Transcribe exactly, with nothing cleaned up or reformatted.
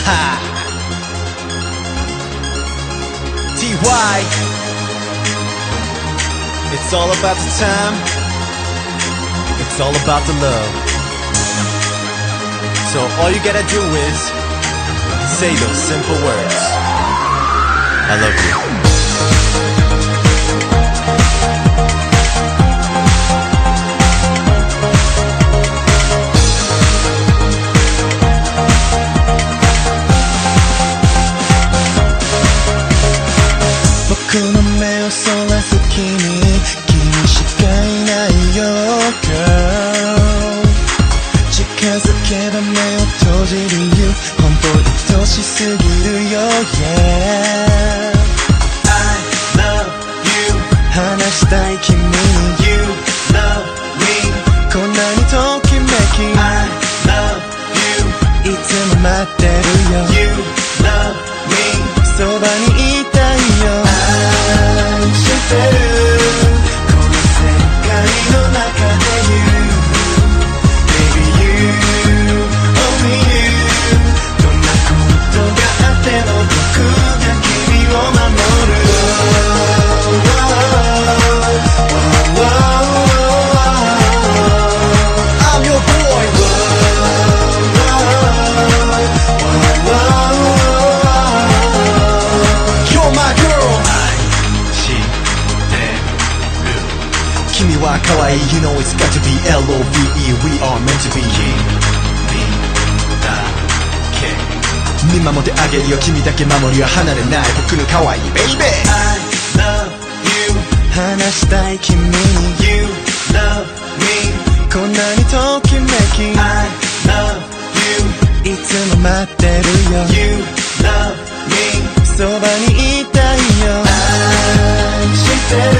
ティーワイ It's all about the time. It's all about the love. So all you gotta do is say those simple words. I love you. 僕の目をそらす君、君しかいないよ Girl 近づけば目を閉じる You 本当に愛しすぎるよ Yeah I love you 話したい君に You love me こんなにときめき I love you いつも待ってるよ You love me そばにいたいよ愛してるこの世界の中で You Baby you Only you どんなことがあっても僕が君を守る I'm your boy You're my girl 君は可愛い You know it's got to be L O V E We are meant to be 君だけ見守ってあげるよ君だけ守りは離れない僕の可愛い Baby I love you 話したい君に You love me こんなにときめき I love you いつも待ってるよ You love me そばにいたいよ愛してる